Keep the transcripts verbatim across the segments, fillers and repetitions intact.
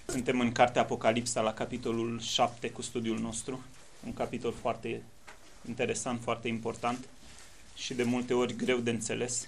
Suntem în cartea Apocalipsa la capitolul șapte cu studiul nostru, un capitol foarte interesant, foarte important și de multe ori greu de înțeles.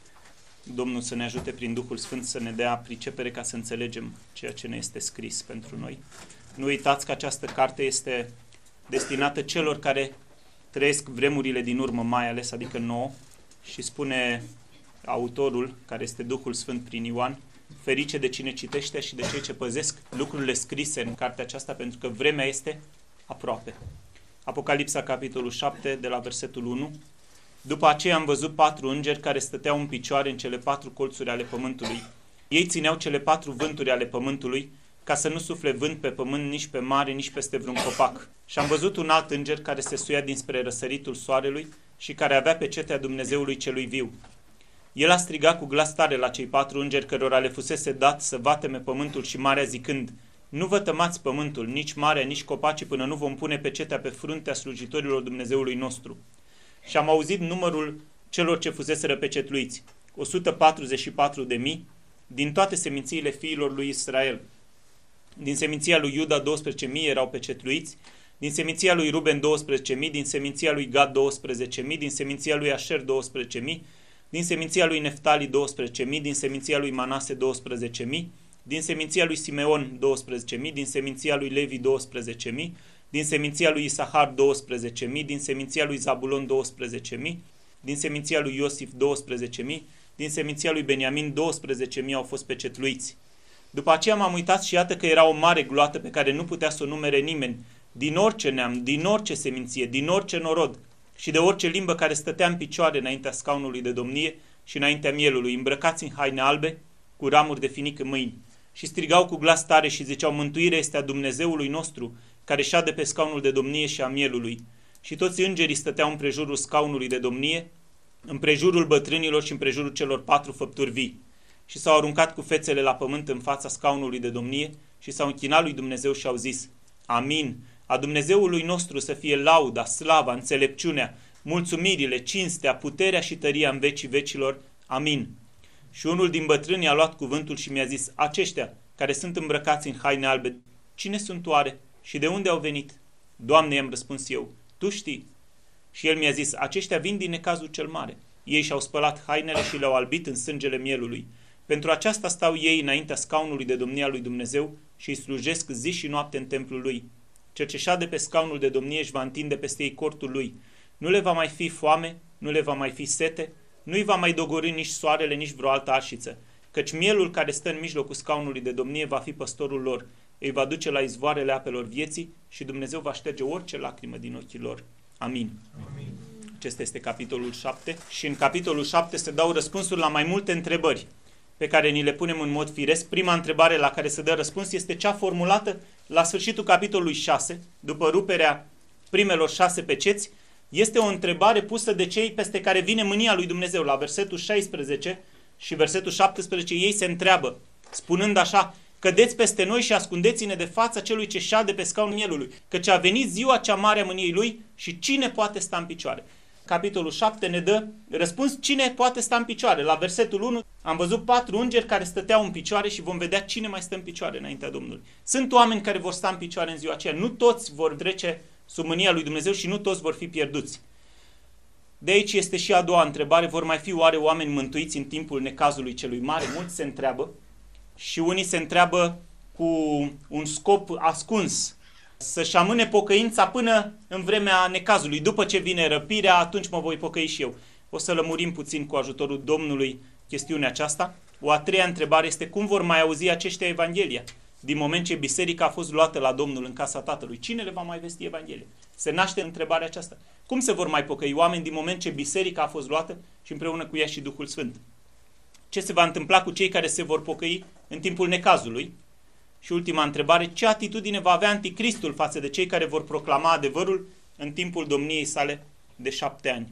Domnul să ne ajute prin Duhul Sfânt să ne dea pricepere ca să înțelegem ceea ce ne este scris pentru noi. Nu uitați că această carte este destinată celor care trăiesc vremurile din urmă, mai ales, adică nouă, și spune autorul, care este Duhul Sfânt prin Ioan, ferice de cine citește și de cei ce păzesc lucrurile scrise în cartea aceasta, pentru că vremea este aproape. Apocalipsa, capitolul șapte, de la versetul unu. După aceea am văzut patru îngeri care stăteau în picioare în cele patru colțuri ale pământului. Ei țineau cele patru vânturi ale pământului, ca să nu sufle vânt pe pământ, nici pe mare, nici peste vreun copac. Și am văzut un alt înger care se suia dinspre răsăritul soarelui și care avea pecetea Dumnezeului celui viu. El a strigat cu glas tare la cei patru îngeri cărora le fusese dat să vateme pământul și marea, zicând: nu vătămați pământul, nici marea, nici copacii, până nu vom pune pecetea pe fruntea slujitorilor Dumnezeului nostru. Și am auzit numărul celor ce fuseseră pecetluiți, o sută patruzeci și patru de mii, din toate semințiile fiilor lui Israel. Din seminția lui Iuda douăsprezece mii erau pecetluiți, din seminția lui Ruben douăsprezece mii, din seminția lui Gad douăsprezece mii, din seminția lui Asher douăsprezece mii, din seminția lui Neftali douăsprezece mii, din seminția lui Manase douăsprezece mii, din seminția lui Simeon douăsprezece mii, din seminția lui Levi douăsprezece mii, din seminția lui Isahar douăsprezece mii, din seminția lui Zabulon douăsprezece mii, din seminția lui Iosif douăsprezece mii, din seminția lui Beniamin douăsprezece mii au fost pecetluiți. După aceea m-am uitat și iată că era o mare gloată pe care nu putea să o numere nimeni, din orice neam, din orice seminție, din orice norod și de orice limbă, care stătea în picioare înaintea scaunului de domnie și înaintea mielului, îmbrăcați în haine albe, cu ramuri de finic în mâini. Și strigau cu glas tare și ziceau: mântuirea este a Dumnezeului nostru, care șade pe scaunul de domnie și a mielului. Și toți îngerii stăteau împrejurul scaunului de domnie, împrejurul bătrânilor și împrejurul celor patru făpturi vii. Și s-au aruncat cu fețele la pământ în fața scaunului de domnie și s-au închinat lui Dumnezeu și au zis: Amin. A Dumnezeului nostru să fie lauda, slava, înțelepciunea, mulțumirile, cinstea, puterea și tăria în vecii vecilor. Amin. Și unul din bătrâni a luat cuvântul și mi-a zis: aceștia care sunt îmbrăcați în haine albe, cine sunt oare și de unde au venit? Doamne, i-am răspuns eu, Tu știi. Și el mi-a zis: aceștia vin din necazul cel mare. Ei și-au spălat hainele și le-au albit în sângele mielului. Pentru aceasta stau ei înaintea scaunului de domnie al lui Dumnezeu și îi slujesc zi și noapte în templul lui. Cel ce șade pe scaunul de domnie își va întinde peste ei cortul lui. Nu le va mai fi foame, nu le va mai fi sete, nu-i va mai dogori nici soarele, nici vreo altă arșiță, căci mielul care stă în mijlocul scaunului de domnie va fi păstorul lor. Îi va duce la izvoarele apelor vieții și Dumnezeu va șterge orice lacrimă din ochii lor. Amin. Amin. Acesta este capitolul șapte și în capitolul șapte se dau răspunsuri la mai multe întrebări pe care ni le punem în mod firesc. Prima întrebare la care se dă răspuns este cea formulată la sfârșitul capitolului șase, după ruperea primelor șase peceți. Este o întrebare pusă de cei peste care vine mânia lui Dumnezeu. La versetul șaisprezece și versetul șaptesprezece ei se întreabă, spunând așa: cădeți peste noi și ascundeți-ne de fața celui ce șade pe scaunul mielului, căci a venit ziua cea mare a mâniei lui și cine poate sta în picioare? Capitolul șapte ne dă răspuns cine poate sta în picioare. La versetul unu am văzut patru îngeri care stăteau în picioare și vom vedea cine mai stă în picioare înaintea Domnului. Sunt oameni care vor sta în picioare în ziua aceea. Nu toți vor trece sub mânia lui Dumnezeu și nu toți vor fi pierduți. De aici este și a doua întrebare: vor mai fi oare oameni mântuiți în timpul necazului celui mare? Mulți se întreabă și unii se întreabă cu un scop ascuns, să-și amâne pocăința până în vremea necazului. După ce vine răpirea, atunci mă voi pocăi și eu. O să lămurim puțin cu ajutorul Domnului chestiunea aceasta. O a treia întrebare este: cum vor mai auzi aceștia Evanghelia? Din moment ce biserica a fost luată la Domnul în casa Tatălui, cine le va mai vesti Evanghelia? Se naște întrebarea aceasta. Cum se vor mai pocăi oameni din moment ce biserica a fost luată și împreună cu ea și Duhul Sfânt? Ce se va întâmpla cu cei care se vor pocăi în timpul necazului? Și ultima întrebare: ce atitudine va avea anticristul față de cei care vor proclama adevărul în timpul domniei sale de șapte ani?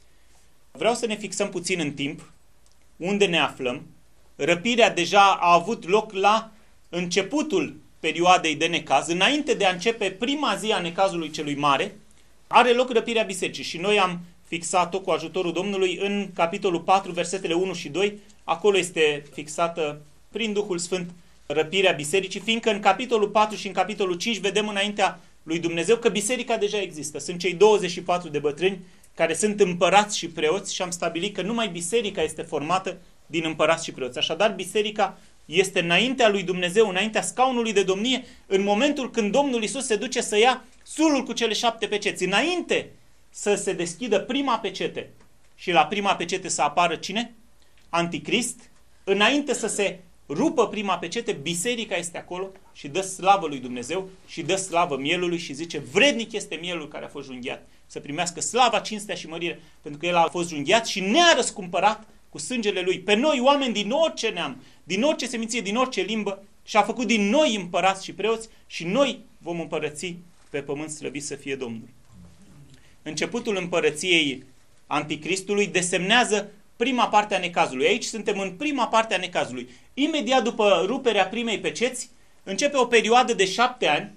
Vreau să ne fixăm puțin în timp, unde ne aflăm. Răpirea deja a avut loc la începutul perioadei de necaz, înainte de a începe prima zi a necazului celui mare, are loc răpirea bisericii și noi am fixat-o cu ajutorul Domnului în capitolul patru, versetele unu și doi. Acolo este fixată prin Duhul Sfânt răpirea bisericii, fiindcă în capitolul patru și în capitolul cinci vedem înaintea lui Dumnezeu că biserica deja există. Sunt cei douăzeci și patru de bătrâni care sunt împărați și preoți și am stabilit că numai biserica este formată din împărați și preoți. Așadar, biserica este înaintea lui Dumnezeu, înaintea scaunului de domnie, în momentul când Domnul Iisus se duce să ia sulul cu cele șapte peceți. Înainte să se deschidă prima pecete și la prima pecete să apară cine? Anticrist. Înainte să se rupă prima pecete, biserica este acolo și dă slavă lui Dumnezeu și dă slavă mielului și zice: vrednic este mielul care a fost junghiat să primească slava, cinstea și mărire, pentru că el a fost junghiat și ne-a răscumpărat cu sângele lui pe noi, oameni din orice neam, din orice seminție, din orice limbă, și a făcut din noi împărați și preoți și noi vom împărăți pe pământ, slăvit să fie Domnul. Începutul împărăției Anticristului desemnează prima parte a necazului. Aici suntem în prima parte a necazului. Imediat după ruperea primei peceți, începe o perioadă de șapte ani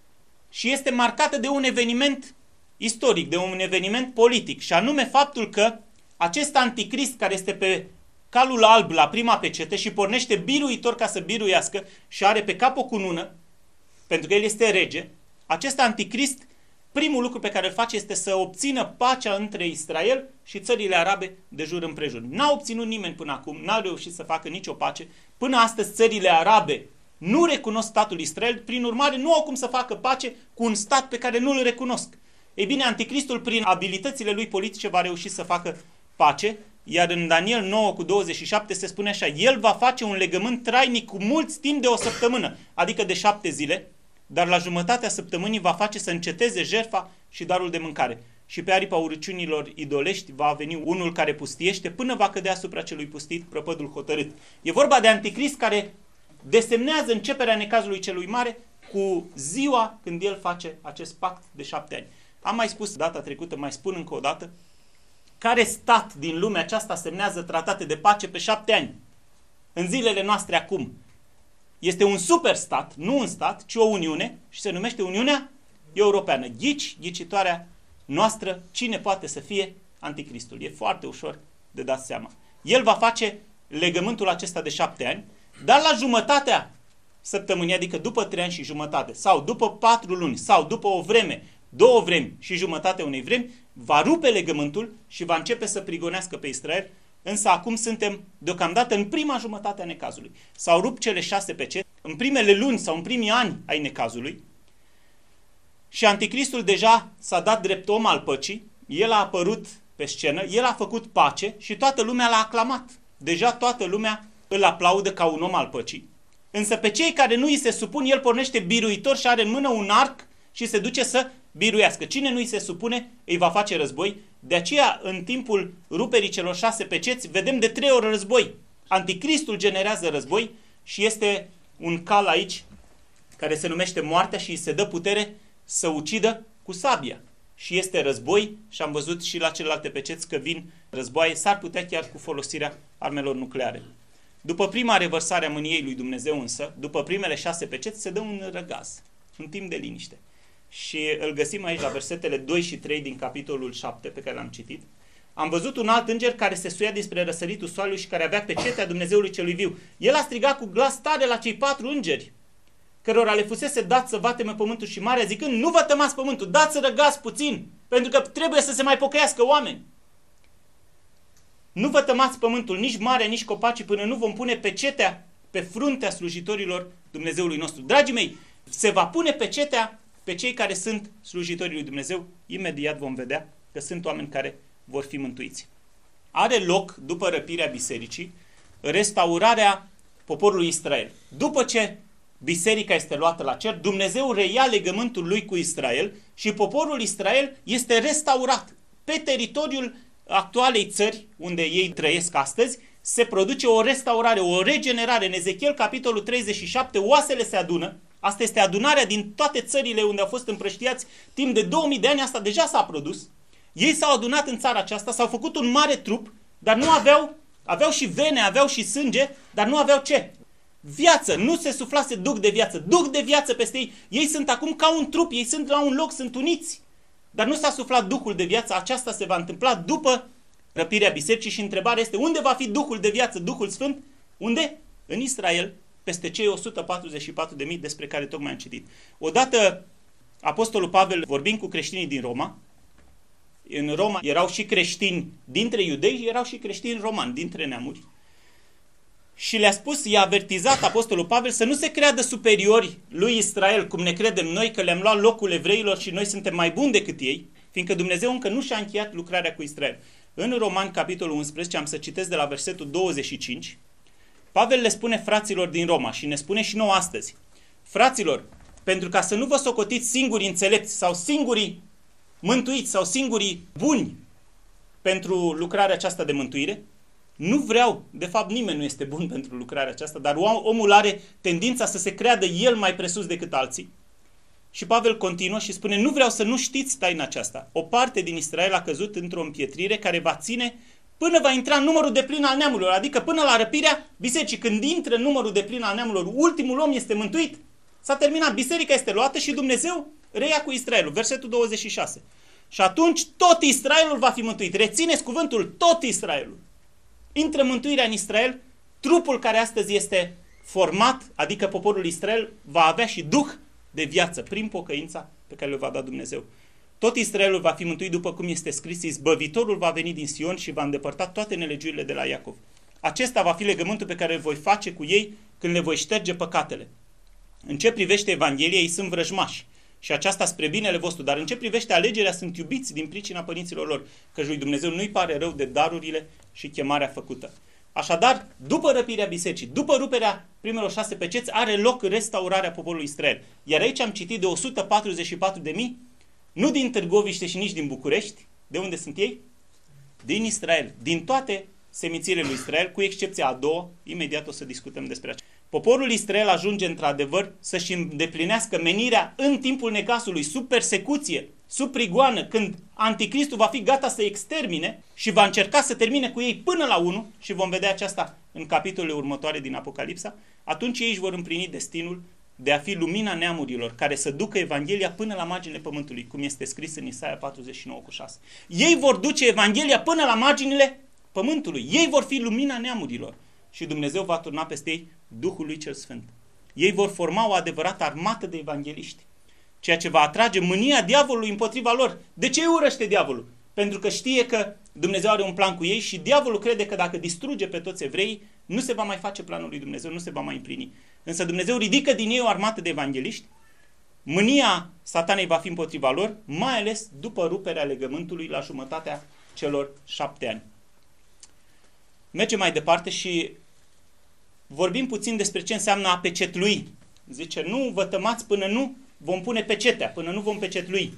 și este marcată de un eveniment istoric, de un eveniment politic, și anume faptul că acest anticrist care este pe calul alb la prima pecete și pornește biruitor ca să biruiască și are pe cap o cunună, pentru că el este rege, acest anticrist, primul lucru pe care îl face este să obțină pacea între Israel și țările arabe de jur împrejur. N-a obținut nimeni până acum, n-a reușit să facă nicio pace. Până astăzi țările arabe nu recunosc statul Israel, prin urmare nu au cum să facă pace cu un stat pe care nu îl recunosc. Ei bine, anticristul prin abilitățile lui politice va reuși să facă pace, iar în Daniel nouă cu douăzeci și șapte se spune așa: el va face un legământ trainic cu mulți timp de o săptămână, adică de șapte zile, dar la jumătatea săptămânii va face să înceteze jertfa și darul de mâncare. Și pe aripa urăciunilor idolești va veni unul care pustiește până va cădea asupra celui pustit prăpădul hotărât. E vorba de anticrist care desemnează începerea necazului celui mare cu ziua când el face acest pact de șapte ani. Am mai spus data trecută, mai spun încă o dată: care stat din lumea aceasta semnează tratate de pace pe șapte ani? În zilele noastre acum. Este un superstat, nu un stat, ci o uniune, și se numește Uniunea Europeană. Ghici, ghicitoarea noastră, cine poate să fie anticristul? E foarte ușor de dat seama. El va face legământul acesta de șapte ani, dar la jumătatea săptămânii, adică după trei ani și jumătate, sau după patru luni, sau după o vreme, două vremi și jumătatea unei vremi, va rupe legământul și va începe să prigonească pe Israel. Însă acum suntem deocamdată în prima jumătate a necazului. S-au rupt cele șase peceți în primele luni sau în primii ani ai necazului și anticristul deja s-a dat drept om al păcii, el a apărut pe scenă, el a făcut pace și toată lumea l-a aclamat. Deja toată lumea îl aplaudă ca un om al păcii. Însă pe cei care nu îi se supun, el pornește biruitor și are în mână un arc și se duce să biruiască. Cine nu îi se supune, îi va face război. De aceea, în timpul ruperii celor șase peceți, vedem de trei ori război. Anticristul generează război și este un cal aici care se numește moartea și îi se dă putere să ucidă cu sabia. Și este război și am văzut și la celelalte peceți că vin războaie, s-ar putea chiar cu folosirea armelor nucleare. După prima revărsare a mâniei lui Dumnezeu însă, după primele șase peceți, se dă un răgaz, un timp de liniște. Și îl găsim aici la versetele doi și trei din capitolul șapte pe care l-am citit. Am văzut un alt înger care se suia despre răsăritul soarelui și care avea pecetea Dumnezeului celui viu. El a strigat cu glas tare la cei patru îngeri, cărora le fusese dat să vateme pământul și marea, zicând: nu vă tămați pământul, dați răgaz puțin, pentru că trebuie să se mai pocăiască oameni. Nu vă tămați pământul, nici marea, nici copacii, până nu vom pune pecetea pe fruntea slujitorilor Dumnezeului nostru. Dragii mei, se va pune pecetea pe cei care sunt slujitorii lui Dumnezeu. Imediat vom vedea că sunt oameni care vor fi mântuiți. Are loc, după răpirea bisericii, restaurarea poporului Israel. După ce biserica este luată la cer, Dumnezeu reia legământul lui cu Israel și poporul Israel este restaurat. Pe teritoriul actualei țări, unde ei trăiesc astăzi, se produce o restaurare, o regenerare. În Ezechiel, capitolul treizeci și șapte, oasele se adună. Asta este adunarea din toate țările unde au fost împrăștiați timp de două mii de ani. Asta deja s-a produs. Ei s-au adunat în țara aceasta, s-au făcut un mare trup, dar nu aveau, aveau și vene, aveau și sânge, dar nu aveau ce? Viață. Nu se suflase duc de viață. Duc de viață peste ei. Ei sunt acum ca un trup, ei sunt la un loc, sunt uniți. Dar nu s-a suflat Duhul de viață. Aceasta se va întâmpla după răpirea bisericii și întrebarea este: unde va fi Duhul de viață, Duhul Sfânt? Unde? În Israel. peste cei o sută patruzeci și patru de mii despre care tocmai am citit. Odată, Apostolul Pavel, vorbind cu creștinii din Roma, în Roma erau și creștini dintre iudei, erau și creștini romani, dintre neamuri. Și le-a spus, i-a avertizat Apostolul Pavel să nu se creadă superiori lui Israel, cum ne credem noi, că le-am luat locul evreilor și noi suntem mai buni decât ei, fiindcă Dumnezeu încă nu și-a încheiat lucrarea cu Israel. În Romani, capitolul unsprezece, am să citesc de la versetul douăzeci și cinci, Pavel le spune fraților din Roma și ne spune și nouă astăzi: fraților, pentru ca să nu vă socotiți singuri înțelepți sau singurii mântuiți sau singurii buni pentru lucrarea aceasta de mântuire, nu vreau, de fapt nimeni nu este bun pentru lucrarea aceasta, dar omul are tendința să se creadă el mai presus decât alții. Și Pavel continuă și spune: nu vreau să nu știți taina aceasta. O parte din Israel a căzut într-o împietrire care va ține până va intra în numărul deplin al neamurilor, adică până la răpirea bisericii. Când intră în numărul deplin al neamurilor, ultimul om este mântuit. S-a terminat, biserica este luată și Dumnezeu reia cu Israelul. Versetul douăzeci și șase. Și atunci tot Israelul va fi mântuit. Rețineți cuvântul, tot Israelul. Intră mântuirea în Israel, trupul care astăzi este format, adică poporul Israel, va avea și duh de viață prin pocăința pe care le va da Dumnezeu. Tot Israelul va fi mântuit după cum este scris: izbăvitorul va veni din Sion și va îndepărta toate nelegiurile de la Iacov. Acesta va fi legământul pe care îl voi face cu ei când le voi șterge păcatele. În ce privește Evanghelia, ei sunt vrăjmași și aceasta spre binele vostru, dar în ce privește alegerea, sunt iubiți din pricina părinților lor, căci lui Dumnezeu nu-i pare rău de darurile și chemarea făcută. Așadar, după răpirea bisericii, după ruperea primelor șase peceți, are loc restaurarea poporului Israel. Iar aici am citit de o sută patruzeci și patru de mii, nu din Târgoviște și nici din București. De unde sunt ei? Din Israel. Din toate semințiile lui Israel, cu excepția a două, imediat o să discutăm despre aceasta. Poporul Israel ajunge într-adevăr să-și îndeplinească menirea în timpul necasului, sub persecuție, sub prigoană, când Anticristul va fi gata să extermine și va încerca să termine cu ei până la unu, și vom vedea aceasta în capitolele următoare din Apocalipsa. Atunci ei își vor împlini destinul de a fi lumina neamurilor, care să ducă Evanghelia până la marginile pământului, cum este scris în Isaia patruzeci și nouă cu șase. Ei vor duce Evanghelia până la marginile pământului. Ei vor fi lumina neamurilor și Dumnezeu va turna peste ei Duhul lui cel Sfânt. Ei vor forma o adevărată armată de evangeliști, ceea ce va atrage mânia diavolului împotriva lor. De ce îi urăște diavolul? Pentru că știe că Dumnezeu are un plan cu ei și diavolul crede că dacă distruge pe toți evreii, nu se va mai face planul lui Dumnezeu, nu se va mai împlini. Însă Dumnezeu ridică din ei o armată de evangeliști. Mânia Satanei va fi împotriva lor, mai ales după ruperea legământului la jumătatea celor șapte ani. Mergem mai departe și vorbim puțin despre ce înseamnă a pecetlui. Zice, nu vă tămați până nu vom pune pecetea, până nu vom pecetlui.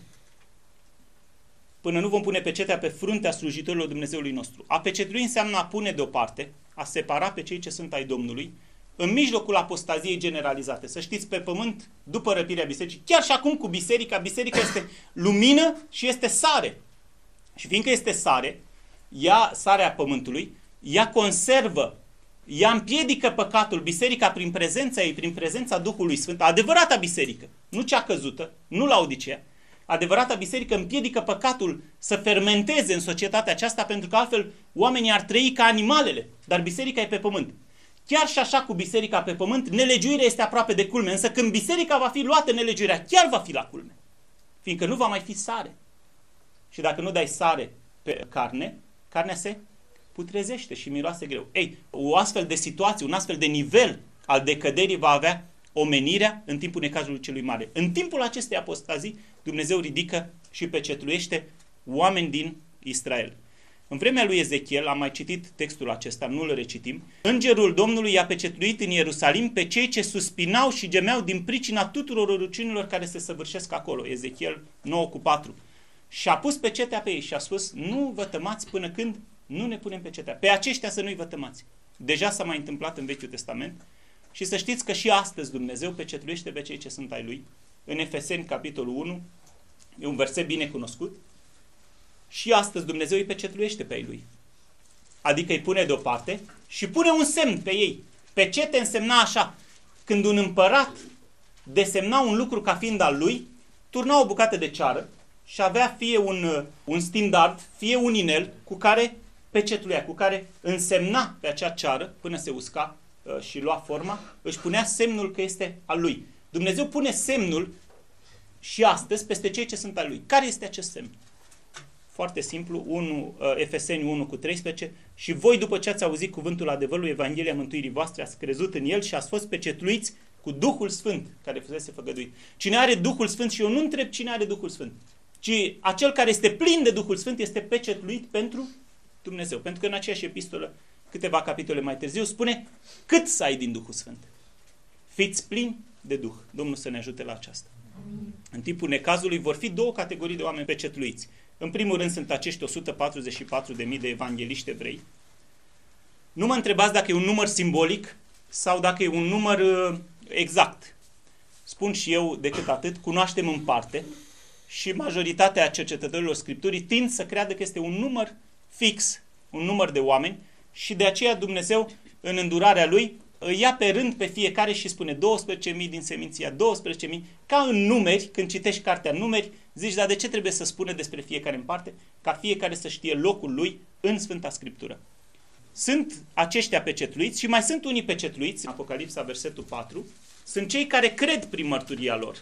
Până nu vom pune pecetea pe fruntea slujitorilor Dumnezeului nostru. A pecetlui înseamnă a pune deoparte, a separa pe cei ce sunt ai Domnului, în mijlocul apostaziei generalizate. Să știți, pe pământ, după răpirea bisericii, chiar și acum cu biserica, biserica este lumină și este sare. Și fiindcă este sare, ea, sarea pământului, ea conservă, ea împiedică păcatul, biserica prin prezența ei, prin prezența Duhului Sfânt, adevărata biserică, nu cea căzută, nu Laodicea, adevărata biserică împiedică păcatul să fermenteze în societatea aceasta, pentru că altfel oamenii ar trăi ca animalele, dar biserica e pe pământ. Chiar și așa cu biserica pe pământ, nelegiuirea este aproape de culme, însă când biserica va fi luată, nelegiuirea chiar va fi la culme, fiindcă nu va mai fi sare. Și dacă nu dai sare pe carne, carnea se putrezește și miroase greu. Ei, o astfel de situație, un astfel de nivel al decăderii va avea omenirea în timpul necazului celui mare. În timpul acestei apostazii, Dumnezeu ridică și pecetluiește oameni din Israel. În vremea lui Ezechiel, am mai citit textul acesta, nu îl recitim, îngerul Domnului i-a pecetluit în Ierusalim pe cei ce suspinau și gemeau din pricina tuturor ruciunilor care se săvârșesc acolo. Ezechiel nouă cu patru. Și a pus pecetea pe ei și a spus, nu vă tămați până când nu ne punem pecetea. Pe aceștia să nu-i vă tămați. Deja s-a mai întâmplat în Vechiul Testament și să știți că și astăzi Dumnezeu pecetluiește pe cei ce sunt ai Lui. În Efeseni, capitolul unu, e un verset bine cunoscut. Și astăzi Dumnezeu îi pecetluiește pe ei Lui. Adică îi pune deoparte și pune un semn pe ei. Pecete însemna așa, când un împărat desemna un lucru ca fiind al lui, turna o bucată de ceară și avea fie un, un standard, fie un inel cu care pecetluia, cu care însemna pe acea ceară, până se usca, și lua forma, își punea semnul că este al lui. Dumnezeu pune semnul și astăzi peste cei ce sunt al lui. Care este acest semn? Foarte simplu, unu, Efeseni unu cu treisprezece, și voi după ce ați auzit cuvântul adevărului, Evanghelia mântuirii voastre, ați crezut în el și ați fost pecetluiți cu Duhul Sfânt care fusese făgăduit. Cine are Duhul Sfânt, și eu nu întreb cine are Duhul Sfânt, ci acel care este plin de Duhul Sfânt este pecetluit pentru Dumnezeu. Pentru că în aceeași epistolă, câteva capitole mai târziu, spune cât să ai din Duhul Sfânt. Fiți plini de Duh. Domnul să ne ajute la aceasta. Amin. În timpul necazului vor fi două categorii de oameni pecetluiți. În primul rând sunt acești o sută patruzeci și patru de mii de evangeliști evrei. Nu mă întrebați dacă e un număr simbolic sau dacă e un număr uh, exact. Spun și eu decât atât, cunoaștem în parte și majoritatea cercetătorilor Scripturii tind să creadă că este un număr fix, un număr de oameni, și de aceea Dumnezeu, în îndurarea Lui, îi ia pe rând pe fiecare și spune douăsprezece mii din seminția, douăsprezece mii, ca în numeri, când citești cartea Numeri, zici, dar de ce trebuie să spune despre fiecare în parte? Ca fiecare să știe locul lui în Sfânta Scriptură. Sunt aceștia pecetluiți și mai sunt unii pecetluiți, în Apocalipsa, versetul patru, sunt cei care cred prin mărturia lor.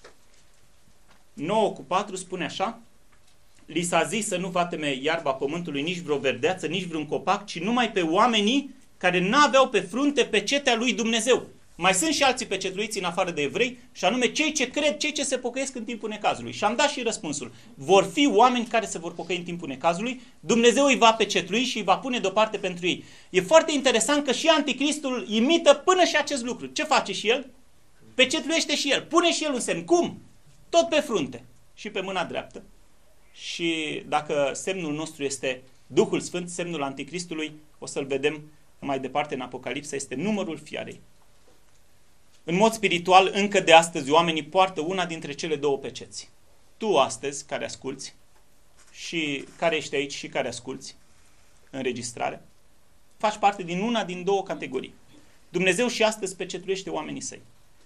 nouă cu patru spune așa: li s-a zis să nu vateme iarba pământului, nici vreo verdeață, nici vreun copac, ci numai pe oamenii care n-aveau pe frunte pecetea lui Dumnezeu. Mai sunt și alții pecetluiți în afară de evrei, și anume cei ce cred, cei ce se pocăiesc în timpul necazului. Și am dat și răspunsul. Vor fi oameni care se vor pocăi în timpul necazului, Dumnezeu îi va pecetlui și îi va pune deoparte pentru ei. E foarte interesant că și Anticristul imită până și acest lucru. Ce face și el? Pecetluiește și el. Pune și el un semn. Cum? Tot pe frunte și pe mâna dreaptă. Și dacă semnul nostru este Duhul Sfânt, semnul Anticristului, o să-l vedem mai departe în Apocalipsa, este numărul fiarei. În mod spiritual, încă de astăzi, oamenii poartă una dintre cele două peceți. Tu astăzi, care asculți, și care ești aici și care asculți înregistrarea, faci parte din una din două categorii. Dumnezeu și astăzi pecetluiește oamenii săi.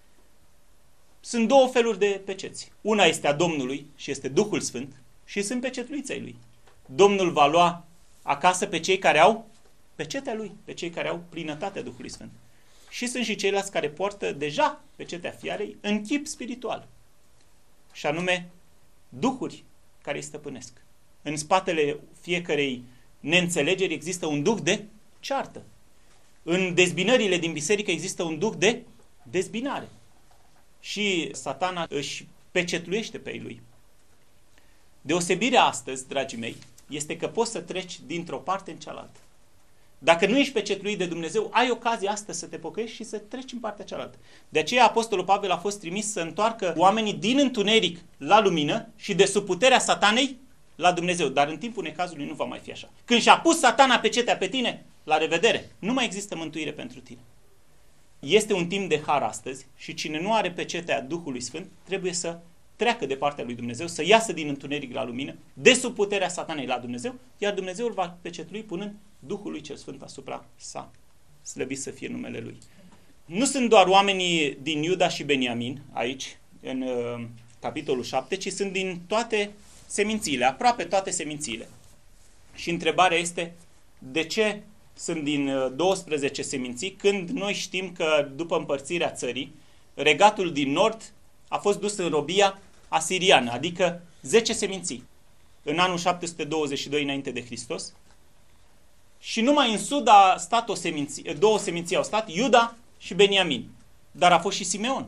Sunt două feluri de peceți. Una este a Domnului și este Duhul Sfânt și sunt pecetluiți ai Lui. Domnul va lua acasă pe cei care au pecetea Lui, pe cei care au plinătatea Duhului Sfânt. Și sunt și ceilalți care poartă deja pecetea fiarei în chip spiritual. Și anume, duhuri care îi stăpânesc. În spatele fiecărei neînțelegeri există un duh de ceartă. În dezbinările din biserică există un duh de dezbinare. Și Satana își pecetluiește pe ei lui. Deosebirea astăzi, dragii mei, este că poți să treci dintr-o parte în cealaltă. Dacă nu ești pecetluit de Dumnezeu, ai ocazia astăzi să te pocăiești și să treci în partea cealaltă. De aceea Apostolul Pavel a fost trimis să întoarcă oamenii din întuneric la lumină și de sub puterea Satanei la Dumnezeu. Dar în timpul necazului nu va mai fi așa. Când și-a pus Satana pecetea pe tine, la revedere, nu mai există mântuire pentru tine. Este un timp de har astăzi și cine nu are pecetea Duhului Sfânt trebuie să treacă de partea lui Dumnezeu, să iasă din întuneric la lumină, de sub puterea Satanei la Dumnezeu, iar Dumnezeu îl va pecetlui punând Duhul lui cel Sfânt asupra sa. Slăvit să fie numele Lui. Nu sunt doar oamenii din Iuda și Beniamin aici, în uh, capitolul șapte, ci sunt din toate semințiile, aproape toate semințiile. Și întrebarea este, de ce sunt din uh, douăsprezece seminții, când noi știm că după împărțirea țării, regatul din nord a fost dus în robia asiriană, adică zece seminții, în anul șapte sute douăzeci și doi înainte de Hristos. Și numai în sud a stat o seminție, două seminții au stat, Iuda și Beniamin. Dar a fost și Simeon.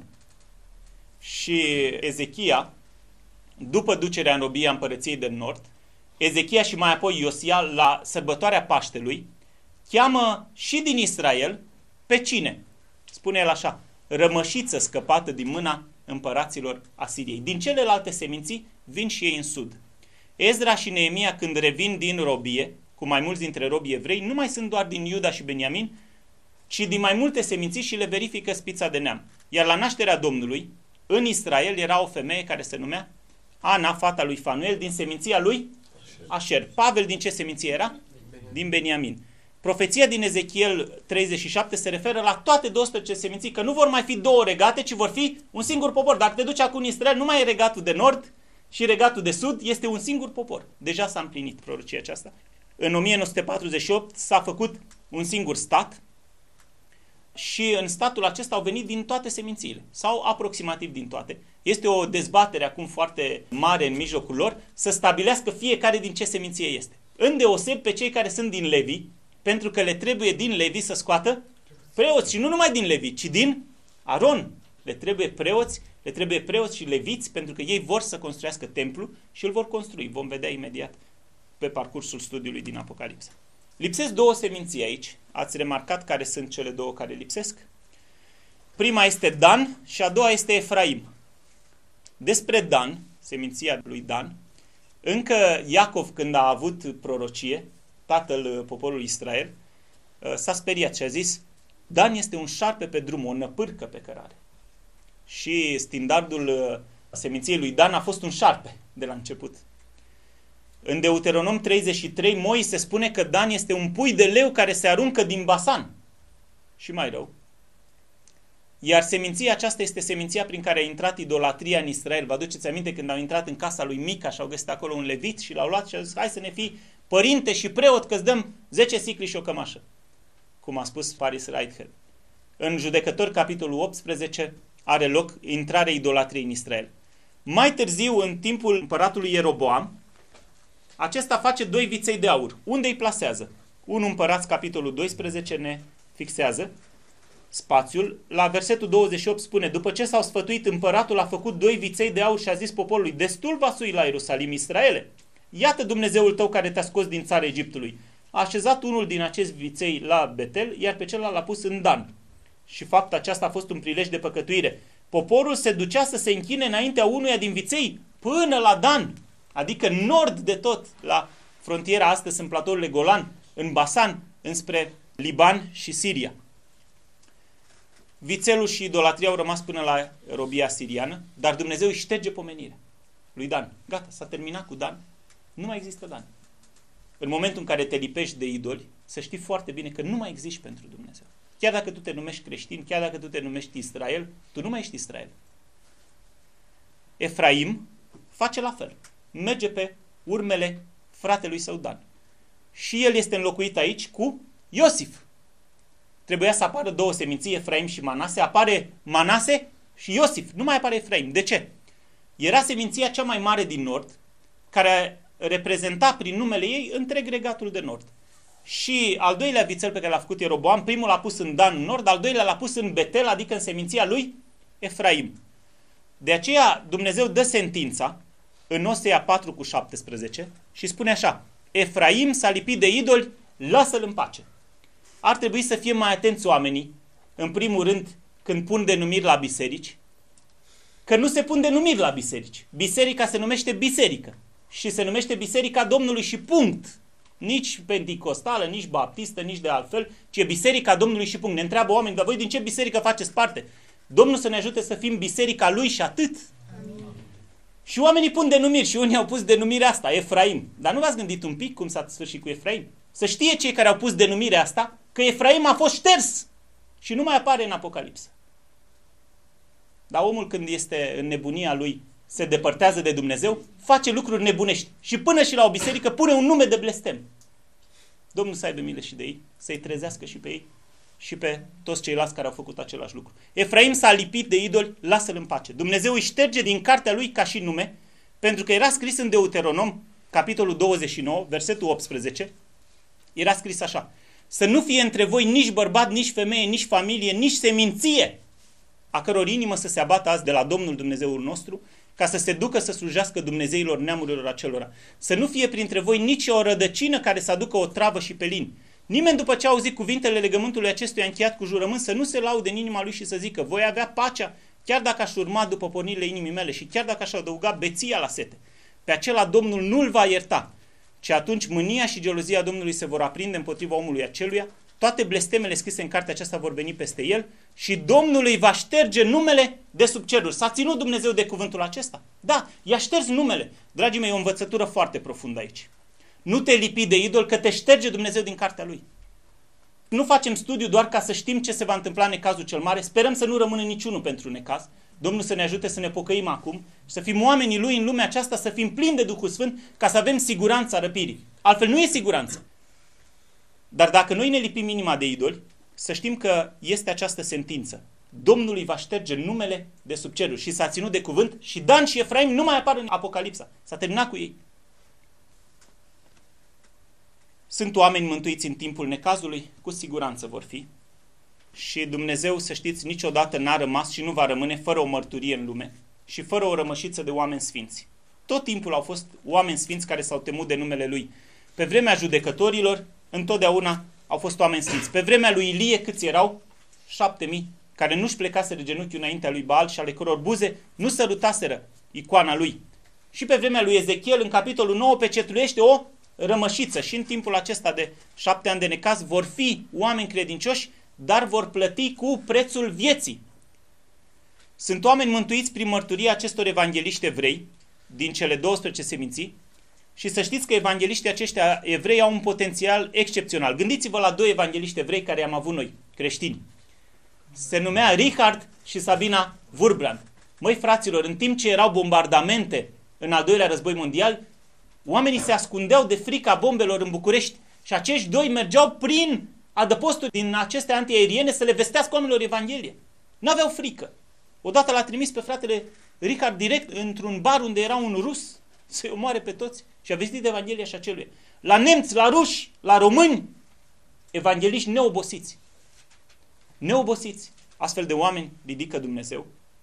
Și Ezechia, după ducerea în robia împărăției de nord, Ezechia și mai apoi Iosia, la sărbătoarea Paștelui, cheamă și din Israel pe cine? Spune el așa, rămășiță scăpată din mâna împăraților Asiriei. Din celelalte seminții vin și ei în sud. Ezra și Neemia, când revin din robie, cu mai mulți dintre robii evrei, nu mai sunt doar din Iuda și Beniamin, ci din mai multe seminții și le verifică spița de neam. Iar la nașterea Domnului, în Israel era o femeie care se numea Ana, fata lui Fanuel, din seminția lui Asher. Pavel din ce seminție era? Din Beniamin. Profeția din Ezechiel treizeci și șapte se referă la toate douăsprezece seminții, că nu vor mai fi două regate, ci vor fi un singur popor. Dacă te duci acum în Israel, nu mai e regatul de nord și regatul de sud, este un singur popor. Deja s-a împlinit prorocia aceasta. În o mie nouă sute patruzeci și opt s-a făcut un singur stat. și în statul acesta au venit din toate semințiile, sau aproximativ din toate. Este o dezbatere acum foarte mare în mijlocul lor să stabilească fiecare din ce seminție este. Îndeoseb pe cei care sunt din Levi, pentru că le trebuie din Levi să scoată preoți, și nu numai din Levi, ci din Aron. Le trebuie preoți, le trebuie preoți și leviți, pentru că ei vor să construiască templu și îl vor construi. Vom vedea imediat pe parcursul studiului din Apocalipsa. Lipsesc două seminții aici. Ați remarcat care sunt cele două care lipsesc? Prima este Dan și a doua este Efraim. Despre Dan, seminția lui Dan, încă Iacov, când a avut prorocie, tatăl poporului Israel, s-a speriat și a zis: Dan este un șarpe pe drum, o năpârcă pe cărare. Și standardul seminției lui Dan a fost un șarpe de la început. În Deuteronom treizeci și trei, Moise spune că Dan este un pui de leu care se aruncă din Basan. Și mai rău. Iar seminția aceasta este seminția prin care a intrat idolatria în Israel. Vă aduceți aminte când au intrat în casa lui Mica și au găsit acolo un levit și l-au luat și au zis: hai să ne fii părinte și preot, că îți dăm zece sicli și o cămașă. Cum a spus Paris Whitehead. În Judecători, capitolul optsprezece, are loc intrarea idolatriei în Israel. Mai târziu, în timpul împăratului Ieroboam, acesta face doi viței de aur. Unde îi plasează? unu Împărați, capitolul doisprezece, ne fixează spațiul. La versetul douăzeci și opt spune: după ce s-au sfătuit, împăratul a făcut doi viței de aur și a zis poporului: destul va sui la Ierusalim, Israele. Iată Dumnezeul tău care te-a scos din țara Egiptului. A așezat unul din acești viței la Betel, iar pe celălalt l-a pus în Dan. Și fapta aceasta a fost un prilej de păcătuire. Poporul se ducea să se închine înaintea unuia din viței până la Dan, adică nord de tot, la frontiera astăzi în platourile Golan, în Basan, înspre Liban și Siria. Vițelul și idolatria au rămas până la robia siriană, dar Dumnezeu îi șterge pomenirea lui Dan. Gata, s-a terminat cu Dan. Nu mai există Dan. În momentul în care te lipești de idoli, să știi foarte bine că nu mai existi pentru Dumnezeu. Chiar dacă tu te numești creștin, chiar dacă tu te numești Israel, tu nu mai ești Israel. Efraim face la fel. Merge pe urmele fratelui său Dan. Și el este înlocuit aici cu Iosif. Trebuia să apară două seminții, Efraim și Manase. Apare Manase și Iosif. Nu mai apare Efraim. De ce? Era seminția cea mai mare din nord, care reprezenta prin numele ei întreg regatul de nord. Și al doilea vițel pe care l-a făcut Ieroboam, primul l-a pus în Dan, în nord, al doilea l-a pus în Betel, adică în seminția lui Efraim. De aceea Dumnezeu dă sentința în Osea patru cu șaptesprezece și spune așa: Efraim s-a lipit de idoli, lasă-l în pace. Ar trebui să fie mai atenți oamenii, în primul rând, când pun denumiri la biserici, că nu se pun denumiri la biserici. Biserica se numește biserică și se numește Biserica Domnului și punct. Nici penticostală, nici baptistă, nici de altfel, ci e Biserica Domnului și punct. Ne întreabă oameni: dar voi din ce biserică faceți parte? Domnul să ne ajute să fim biserica Lui și atât. Amin. Și oamenii pun denumiri și unii au pus denumirea asta, Efraim. Dar nu v-ați gândit un pic cum s-a sfârșit cu Efraim? Să știe cei care au pus denumirea asta că Efraim a fost șters și nu mai apare în Apocalipsă. Dar omul, când este în nebunia lui, se depărtează de Dumnezeu, face lucruri nebunești și până și la o biserică pune un nume de blestem. Domnul să aibă milă și de ei, să-i trezească și pe ei și pe toți ceilalți care au făcut același lucru. Efraim s-a lipit de idoli, lasă-l în pace. Dumnezeu îi șterge din cartea lui ca și nume, pentru că era scris în Deuteronom, capitolul douăzeci și nouă, versetul optsprezece, era scris așa: să nu fie între voi nici bărbat, nici femeie, nici familie, nici seminție, a căror inimă să se abată azi de la Domnul Dumnezeul nostru, ca să se ducă să slujească Dumnezeilor neamurilor acelora. Să nu fie printre voi nici o rădăcină care să aducă o travă și pelin. Nimeni, după ce a auzit cuvintele legământului acestuia încheiat cu jurământ, să nu se laude în inima lui și să zică: voi avea pacea, chiar dacă aș urma după pornirile inimii mele și chiar dacă aș adăuga beția la sete. Pe acela Domnul nu-l va ierta, ci atunci mânia și gelozia Domnului se vor aprinde împotriva omului aceluia, toate blestemele scrise în cartea aceasta vor veni peste el și Domnul îi va șterge numele de sub ceruri. S-a ținut Dumnezeu de cuvântul acesta? Da, i-a șters numele. Dragii mei, e o învățătură foarte profundă aici. Nu te lipi de idol, că te șterge Dumnezeu din cartea lui. Nu facem studiu doar ca să știm ce se va întâmpla în necazul cel mare. Sperăm să nu rămână niciunul pentru necaz. Domnul să ne ajute să ne pocăim acum și să fim oamenii lui în lumea aceasta, să fim plini de Duhul Sfânt, ca să avem siguranța răpirii. Altfel nu e siguranță. Dar dacă noi ne lipim inima de idoli, să știm că este această sentință. Domnul îi va șterge numele de sub ceruri și s-a ținut de cuvânt și Dan și Efraim nu mai apar în Apocalipsa. S-a terminat cu ei. Sunt oameni mântuiți în timpul necazului? Cu siguranță vor fi. Și Dumnezeu, să știți, niciodată n-a rămas și nu va rămâne fără o mărturie în lume și fără o rămășiță de oameni sfinți. Tot timpul au fost oameni sfinți care s-au temut de numele Lui. Pe vremea judecătorilor, întotdeauna au fost oameni sfinți. Pe vremea lui Ilie, câți erau? Șapte mii, care nu-și plecaseră genunchiul înaintea lui Baal și ale căror buze nu sărutaseră icoana lui. Și pe vremea lui Ezechiel, în capitolul nouă, pecetluiește o rămășiță. Și în timpul acesta de șapte ani de necaz vor fi oameni credincioși, dar vor plăti cu prețul vieții. Sunt oameni mântuiți prin mărturia acestor evangheliști evrei, din cele douăsprezece seminții, și să știți că evangheliștii aceștia evrei au un potențial excepțional. Gândiți-vă la doi evangheliști evrei care am avut noi, creștini. Se numea Richard și Sabina Wurmbrand. Măi, fraților, în timp ce erau bombardamente în al doilea război mondial, oamenii se ascundeau de frica bombelor în București și acești doi mergeau prin adăposturi din aceste antiaeriene să le vestească oamenilor Evanghelie. N-aveau frică. Odată l-a trimis pe fratele Richard direct într-un bar unde era un rus să-i omoare pe toți și a vestit Evanghelia și acelui. La nemți, la ruși, la români, evangheliști neobosiți. Neobosiți. Astfel de oameni ridică Dumnezeu.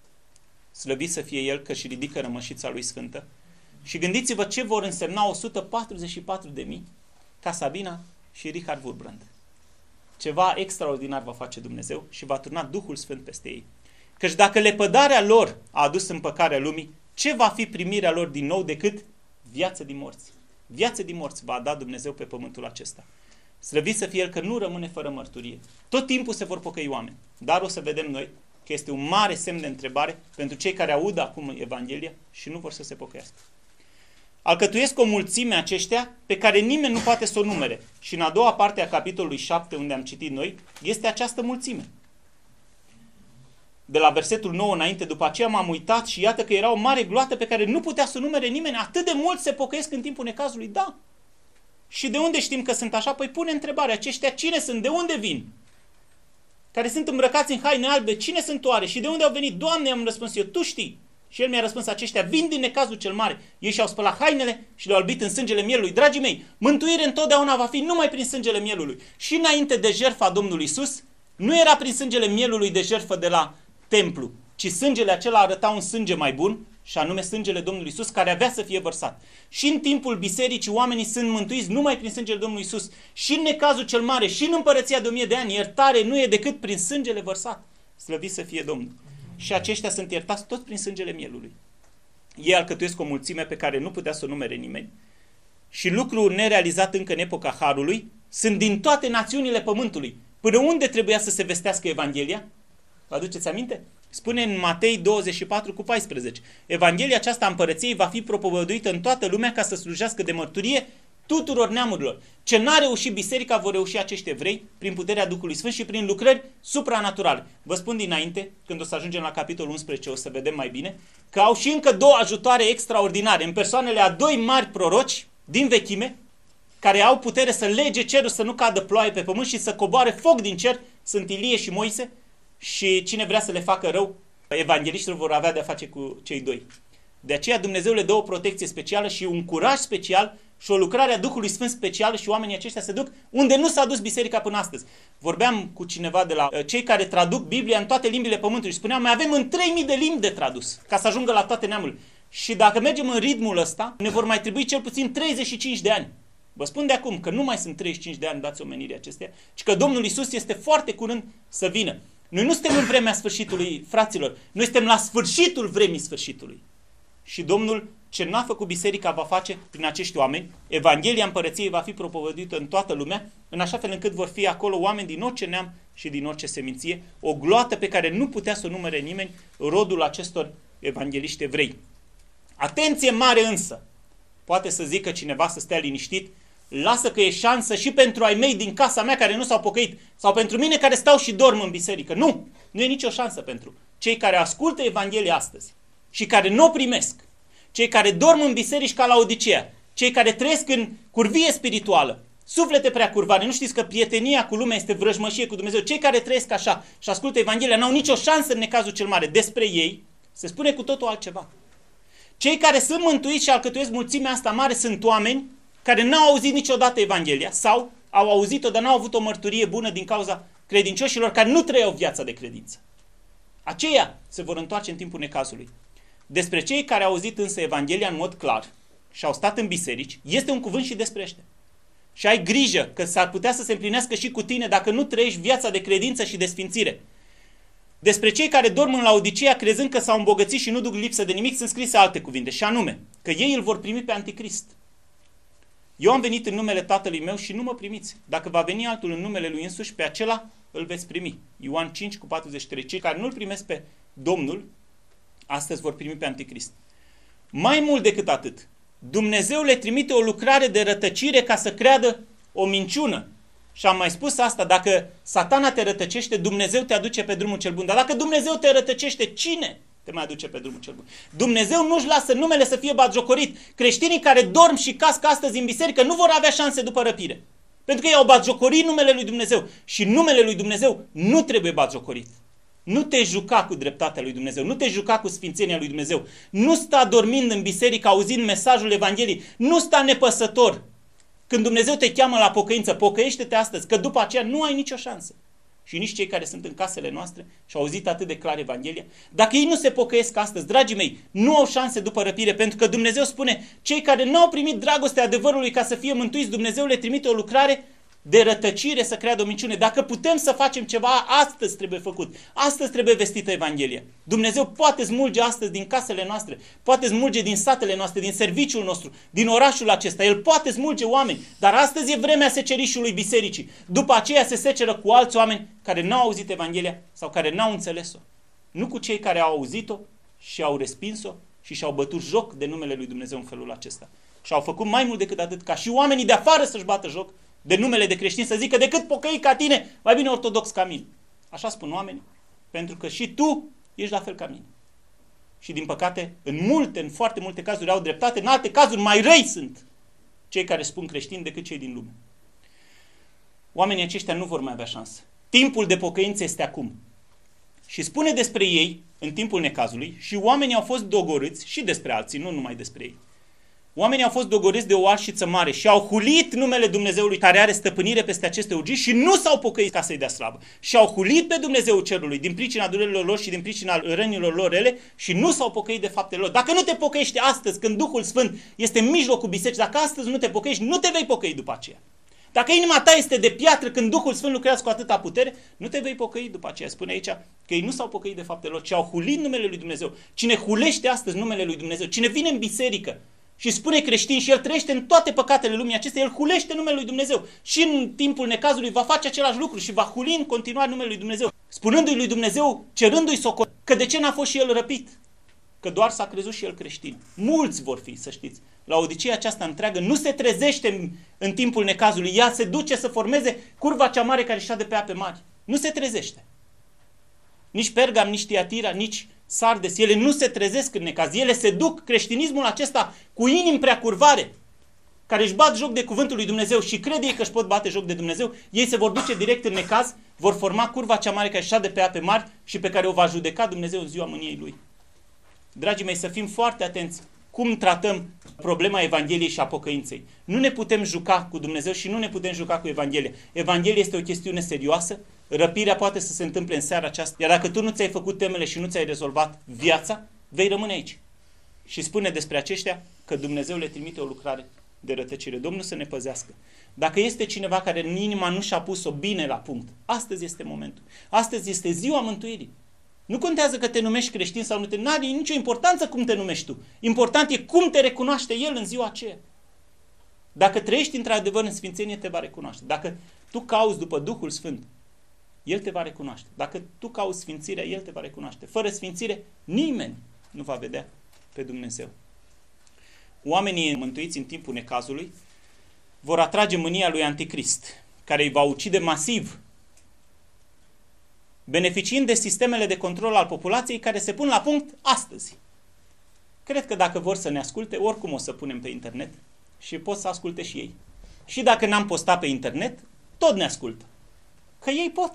Slăvit să fie El că și ridică rămășița Lui Sfântă. Și gândiți-vă ce vor însemna o sută patruzeci și patru de mii ca Sabina și Richard Wurmbrand. Ceva extraordinar va face Dumnezeu și va turna Duhul Sfânt peste ei. Căci dacă lepădarea lor a adus împăcarea lumii, ce va fi primirea lor din nou decât viață din morți? Viață din morți va da Dumnezeu pe pământul acesta. Slăvit să fie El că nu rămâne fără mărturie. Tot timpul se vor pocăi oameni. Dar o să vedem noi că este un mare semn de întrebare pentru cei care aud acum Evanghelia și nu vor să se pocăiască. Alcătuiesc o mulțime aceștia pe care nimeni nu poate să o numere. Și în a doua parte a capitolului șapte, unde am citit noi, este această mulțime. De la versetul nouă înainte, după aceea m-am uitat și iată că era o mare gloată pe care nu putea să o numere nimeni. Atât de mult se pocăiesc în timpul necazului? Da. Și de unde știm că sunt așa? Păi pune întrebarea, aceștia cine sunt? De unde vin? Care sunt îmbrăcați în haine albe, cine sunt oare? Și de unde au venit? Doamne, am răspuns eu, Tu știi. Și El mi-a răspuns, aceștia vin din necazul cel mare. Ei și-au spălat hainele și le-au albit în sângele mielului. Dragii mei, mântuire întotdeauna va fi numai prin sângele mielului. Și înainte de jertfa Domnului Iisus, nu era prin sângele mielului de jertfă de la templu, ci sângele acela arăta un sânge mai bun, și anume sângele Domnului Iisus, care avea să fie vărsat. Și în timpul bisericii oamenii sunt mântuiți numai prin sângele Domnului Iisus. Și în necazul cel mare, și în împărăția de o mie de ani, iertare nu e decât prin sângele vărsat. Slăvit să fie Domnul. Și aceștia sunt iertați tot prin sângele mielului. Ei alcătuiesc o mulțime pe care nu putea să o numere nimeni. Și lucru nerealizat încă în epoca Harului, sunt din toate națiunile pământului. Până unde trebuia să se vestească Evanghelia? Vă aduceți aminte? Spune în Matei douăzeci și patru cu paisprezece. Evanghelia aceasta a împărăției va fi propovăduită în toată lumea ca să slujească de mărturie tuturor neamurilor. Ce n-a reușit biserica, vor reuși acești evrei prin puterea Duhului Sfânt și prin lucrări supranaturale. Vă spun dinainte, când o să ajungem la capitolul unsprezece, o să vedem mai bine, că au și încă două ajutoare extraordinare în persoanele a doi mari proroci din vechime, care au putere să lege cerul să nu cadă ploaie pe pământ și să coboare foc din cer. Sunt Ilie și Moise. Și cine vrea să le facă rău, evangheliștilor vor avea de-a face cu cei doi. De aceea Dumnezeu le dă o protecție specială și un curaj special și o lucrare a Duhului Sfânt specială și oamenii aceștia se duc unde nu s-a dus biserica până astăzi. Vorbeam cu cineva de la cei care traduc Biblia în toate limbile pământului și spuneam, mai avem în trei mii de limbi de tradus ca să ajungă la toate neamurile. Și dacă mergem în ritmul ăsta, ne vor mai trebui cel puțin treizeci și cinci de ani. Vă spun de acum că nu mai sunt treizeci și cinci de ani dați omenirii acestea, ci că Domnul Iisus este foarte curând să vină. Noi nu suntem în vremea sfârșitului, fraților. Noi suntem la sfârșitul vremii sfârșitului. Și Domnul, ce n-a făcut biserica, va face prin acești oameni. Evanghelia împărăției va fi propovăduită în toată lumea, în așa fel încât vor fi acolo oameni din orice neam și din orice seminție. O gloată pe care nu putea să o numere nimeni, rodul acestor evangheliști evrei. Atenție mare însă! Poate să zică cineva să stea liniștit, lasă că e șansă și pentru ai mei din casa mea care nu s-au pocăit sau pentru mine care stau și dorm în biserică. Nu! Nu e nicio șansă pentru cei care ascultă Evanghelia astăzi și care nu o primesc, cei care dorm în biserici ca la Odiseea, cei care trăiesc în curvie spirituală, Suflete prea curvare. Nu știți că prietenia cu lumea este vrăjmășie cu Dumnezeu? Cei care trăiesc așa și ascultă Evanghelia n-au nicio șansă în necazul cel mare. Despre ei se spune cu totul altceva. Cei care sunt mântuiți și alcătuiesc mulțimea asta mare sunt oameni care n-au auzit niciodată Evanghelia sau au auzit-o, dar n-au avut o mărturie bună din cauza credincioșilor care nu trăiau viața de credință. Aceia se vor întoarce în timpul necazului. Despre cei care au auzit însă Evanghelia în mod clar și au stat în biserici, este un cuvânt și despre ăștia. Și ai grijă că s-ar putea să se împlinească și cu tine dacă nu trăiești viața de credință și de sfințire. Despre cei care dorm în Laodicea crezând că s-au îmbogățit și nu duc lipsă de nimic sunt scrise alte cuvinte, și anume că ei îl vor primi pe Anticrist. Eu am venit în numele Tatălui meu și nu mă primiți. Dacă va veni altul în numele lui însuși, pe acela îl veți primi. Ioan cinci cu patruzeci și trei. Cei care nu îl primesc pe Domnul, astăzi vor primi pe Anticrist. Mai mult decât atât, Dumnezeu le trimite o lucrare de rătăcire ca să creadă o minciună. Și am mai spus asta, dacă Satana te rătăcește, Dumnezeu te aduce pe drumul cel bun. Dar dacă Dumnezeu te rătăcește, cine te mai aduce pe drumul cel bun? Dumnezeu nu-și lasă numele să fie batjocorit. Creștinii care dorm și cască astăzi în biserică nu vor avea șanse după răpire. Pentru că ei au batjocorit numele lui Dumnezeu. Și numele lui Dumnezeu nu trebuie batjocorit. Nu te juca cu dreptatea lui Dumnezeu, nu te juca cu sfințenia lui Dumnezeu. Nu sta dormind în biserică auzind mesajul Evangheliei. Nu sta nepăsător. Când Dumnezeu te cheamă la pocăință, pocăiește-te astăzi, că după aceea nu ai nicio șansă. Și nici cei care sunt în casele noastre și au auzit atât de clar Evanghelia, dacă ei nu se pocăiesc astăzi, dragii mei, nu au șanse după răpire, pentru că Dumnezeu spune, cei care nu au primit dragostea adevărului ca să fie mântuiți, Dumnezeu le trimite o lucrare de rătăcire să creadă o minciune. Dacă putem să facem ceva, astăzi trebuie făcut. Astăzi trebuie vestită Evanghelia. Dumnezeu poate smulge astăzi din casele noastre, poate smulge din satele noastre, din serviciul nostru, din orașul acesta. El poate smulge oameni, dar astăzi e vremea secerișului bisericii. După aceea se seceră cu alți oameni care n-au auzit Evanghelia sau care n-au înțeles-o. Nu cu cei care au auzit-o și au respins-o și și-au bătut joc de numele lui Dumnezeu în felul acesta. Și au făcut mai mult decât atât, ca și oamenii de afară să-și bată joc de numele de creștin, să zică decât pocăi ca tine, mai bine ortodox ca mine. Așa spun oamenii, pentru că și tu ești la fel ca mine. Și din păcate, în multe, în foarte multe cazuri au dreptate, în alte cazuri mai răi sunt cei care spun creștini decât cei din lume. Oamenii aceștia nu vor mai avea șansă. Timpul de pocăință este acum. Și spune despre ei, în timpul necazului, și oamenii au fost dogorâți, și despre alții, nu numai despre ei. Oamenii au fost dogoriți de o arșiță mare și au hulit numele Dumnezeului care are stăpânire peste aceste urgii și nu s-au pocăit ca să-i dea slavă. Și au hulit pe Dumnezeu cerului din pricina durerilor lor și din pricina rănilor lor rele și nu s-au pocăit de faptele lor. Dacă nu te pocăiești astăzi, când Duhul Sfânt este în mijlocul bisericii, dacă astăzi nu te pocăiești, nu te vei pocăi după aceea. Dacă inima ta este de piatră când Duhul Sfânt lucrează cu atâta putere, nu te vei pocăi după aceea. Spune aici că ei nu s-au pocăit de faptele lor, ci au hulit numele lui Dumnezeu. Cine hulește astăzi numele lui Dumnezeu, cine vine în biserică și spune creștin și el trăiește în toate păcatele lumii acestea, el hulește numele lui Dumnezeu. Și în timpul necazului va face același lucru și va huli în continuare numele lui Dumnezeu. Spunându-i lui Dumnezeu, cerându-i socot, că de ce n-a fost și el răpit? Că doar s-a crezut și el creștin. Mulți vor fi, să știți. Laodicea aceasta întreagă nu se trezește în, în timpul necazului. Ea se duce să formeze curva cea mare care șade pe ape mari. Nu se trezește. Nici Pergam, nici Tiatira, nici Sardes, ele nu se trezesc în necaz. Ele se duc, creștinismul acesta, cu inimi prea curvare, care își bat joc de cuvântul lui Dumnezeu și cred ei că își pot bate joc de Dumnezeu, ei se vor duce direct în necaz, vor forma curva cea mare care șade pe ape mari și pe care o va judeca Dumnezeu în ziua mâniei Lui. Dragii mei, să fim foarte atenți cum tratăm problema Evangheliei și a pocăinței. Nu ne putem juca cu Dumnezeu și nu ne putem juca cu Evanghelia. Evanghelia este o chestiune serioasă, răpirea poate să se întâmple în seara aceasta, iar dacă tu nu ți-ai făcut temele și nu ți-ai rezolvat viața, vei rămâne aici. Și spune despre aceștia că Dumnezeu le trimite o lucrare de rătăcire. Domnul să ne păzească. Dacă este cineva care în inima nu și-a pus-o bine la punct, astăzi este momentul. Astăzi este ziua mântuirii. Nu contează că te numești creștin sau nu te... N-are nicio importanță cum te numești tu. Important e cum te recunoaște El în ziua aceea. Dacă trăiești într-adevăr în sfințenie, te va recunoaște. Dacă tu cauți după Duhul Sfânt, El te va recunoaște. Dacă tu cauți sfințirea, El te va recunoaște. Fără sfințire, nimeni nu va vedea pe Dumnezeu. Oamenii mântuiți în timpul necazului vor atrage mânia lui Anticrist, care îi va ucide masiv, beneficiind de sistemele de control al populației care se pun la punct astăzi. Cred că dacă vor să ne asculte, oricum o să punem pe internet și pot să asculte și ei. Și dacă n-am postat pe internet, tot ne ascultă. Că ei pot.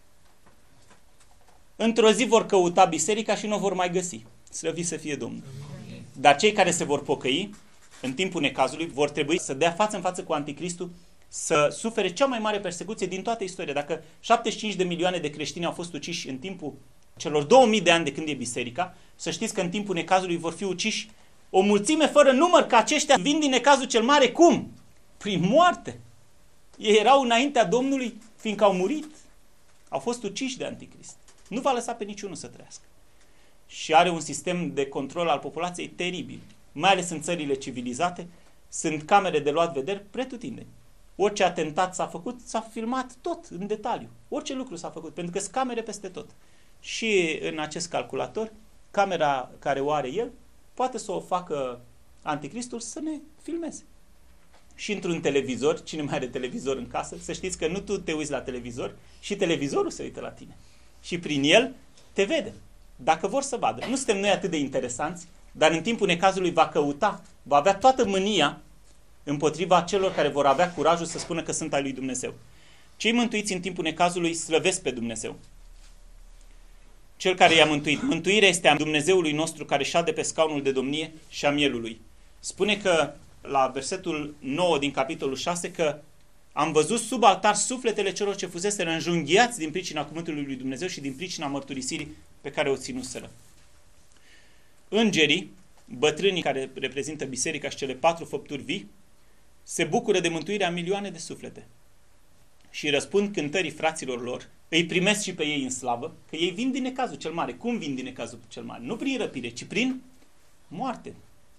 Într-o zi vor căuta biserica și nu o vor mai găsi. Slăvit să fie Domnul. Dar cei care se vor pocăi, în timpul necazului, vor trebui să dea față în față cu Anticristul, să sufere cea mai mare persecuție din toată istoria. Dacă șaptezeci și cinci de milioane de creștini au fost uciși în timpul celor două mii de ani de când e biserica, să știți că în timpul necazului vor fi uciși o mulțime fără număr, că aceștia vin din necazul cel mare. Cum? Prin moarte. Ei erau înaintea Domnului, fiindcă au murit. Au fost uciși de Anticrist. Nu va lăsa pe niciunul să trăiască. Și are un sistem de control al populației teribil. Mai ales în țările civilizate, sunt camere de luat vederi pretutindeni. Orice atentat s-a făcut, s-a filmat tot, în detaliu. Orice lucru s-a făcut, pentru că sunt camere peste tot. Și în acest calculator, camera care o are el, poate să o facă Anticristul să ne filmeze. Și într-un televizor, cine mai are televizor în casă, să știți că nu tu te uiți la televizor, și televizorul se uită la tine. Și prin el te vede. Dacă vor să vadă. Nu suntem noi atât de interesanți, dar în timpul necazului va căuta, va avea toată mânia împotriva celor care vor avea curajul să spună că sunt ai lui Dumnezeu. Cei mântuiți în timpul necazului slăvesc pe Dumnezeu. Cel care i-a mântuit. Mântuirea este a Dumnezeului nostru care șade pe scaunul de domnie și a mielului. Spune că la versetul nouă din capitolul șase că am văzut sub altar sufletele celor ce fuseseră înjunghiați din pricina cuvântului lui Dumnezeu și din pricina mărturisirii pe care o ținuseră. Îngerii, bătrânii care reprezintă biserica și cele patru făpturi vii, se bucură de mântuirea milioane de suflete și răspund cântării fraților lor, îi primesc și pe ei în slavă, că ei vin din necazul cel mare. Cum vin din necazul cel mare? Nu prin răpire, ci prin moarte.